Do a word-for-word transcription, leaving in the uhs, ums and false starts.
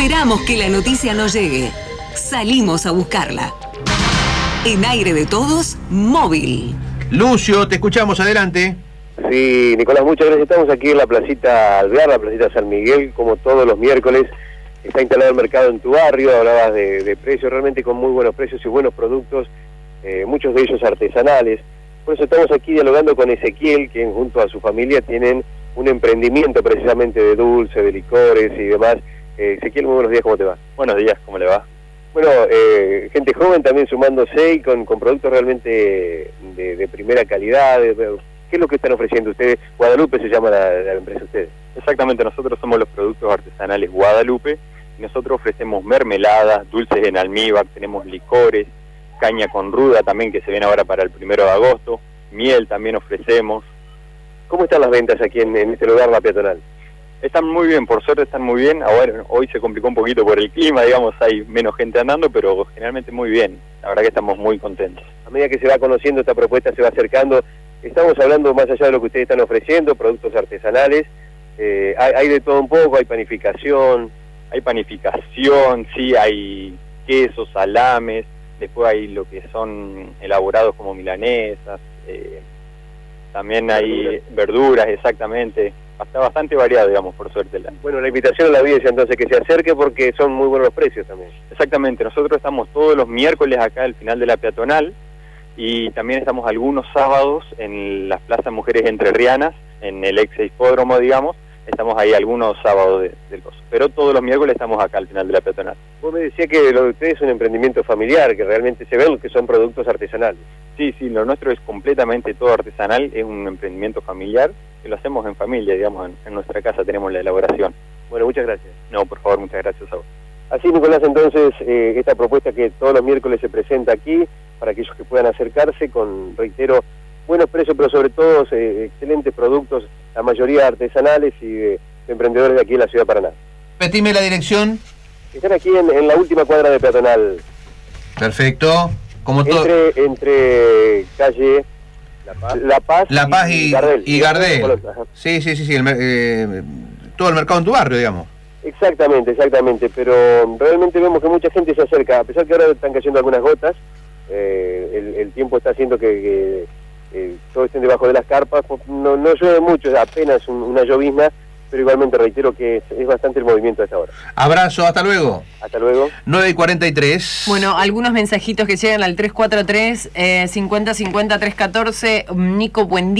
esperamos que la noticia no llegue. Salimos a buscarla. En Aire de Todos, móvil. Lucio, te escuchamos, adelante. Sí, Nicolás, muchas gracias. Estamos aquí en la placita Alvear, la placita San Miguel, como todos los miércoles. Está instalado el mercado en tu barrio, hablabas de, de precios, realmente con muy buenos precios y buenos productos, eh, muchos de ellos artesanales. Por eso estamos aquí dialogando con Ezequiel, quien junto a su familia tienen un emprendimiento precisamente de dulce, de licores y demás. Eh, Ezequiel, muy buenos días, ¿cómo te va? Buenos días, ¿cómo le va? Bueno, eh, gente joven también sumándose y con, con productos realmente de, de primera calidad. De, de, ¿Qué es lo que están ofreciendo ustedes? Guadalupe se llama la, la empresa de ustedes. Exactamente, nosotros somos los productos artesanales Guadalupe y nosotros ofrecemos mermeladas, dulces en almíbar, tenemos licores, caña con ruda también que se viene ahora para el primero de agosto, miel también ofrecemos. ¿Cómo están las ventas aquí en, en este lugar, la peatonal? Están muy bien, por suerte están muy bien. Ahora, hoy se complicó un poquito por el clima, digamos, hay menos gente andando, pero generalmente muy bien. La verdad que estamos muy contentos. A medida que se va conociendo esta propuesta, se va acercando. Estamos hablando más allá de lo que ustedes están ofreciendo, productos artesanales. Eh, hay, hay de todo un poco, hay panificación. Hay panificación, sí, hay quesos, salames, después hay lo que son elaborados como milanesas, eh, también hay verduras, verduras exactamente. Está bastante variado, digamos, por suerte. La... Bueno, la invitación a la audiencia entonces que se acerque porque son muy buenos los precios también. Exactamente, nosotros estamos todos los miércoles acá al final de la peatonal y también estamos algunos sábados en las plazas Mujeres Entrerrianas, en el ex hipódromo, digamos, estamos ahí algunos sábados de, del coso, pero todos los miércoles estamos acá al final de la peatonal. Vos me decías que lo de ustedes es un emprendimiento familiar, que realmente se ve que son productos artesanales. Sí, sí, lo nuestro es completamente todo artesanal, es un emprendimiento familiar, que lo hacemos en familia, digamos, en, en nuestra casa tenemos la elaboración. Bueno, muchas gracias. No, por favor, muchas gracias a vos. Así, Nicolás, entonces, eh, esta propuesta que todos los miércoles se presenta aquí, para aquellos que puedan acercarse, con, reitero, buenos precios, pero sobre todo eh, excelentes productos, la mayoría artesanales y de, de emprendedores de aquí en la ciudad de Paraná. Repetime la dirección. Están aquí en, en la última cuadra de peatonal. Perfecto. Como todo... Entre, entre calle... La Paz, La Paz, La Paz y, y Gardel. Y Gardel. Sí, sí, sí, sí el, eh, todo el mercado en tu barrio, digamos. Exactamente, exactamente, pero realmente vemos que mucha gente se acerca, a pesar que ahora están cayendo algunas gotas, eh, el, el tiempo está haciendo que, que eh, todos estén debajo de las carpas, no, no llueve mucho, es apenas un, una llovizna, pero igualmente reitero que es, es bastante el movimiento a esta hora. Abrazo, hasta luego. Hasta luego. nueve y cuarenta y tres. Bueno, algunos mensajitos que llegan al tres cuatro tres, eh, cincuenta cincuenta, trescientos catorce. Nico, buen día.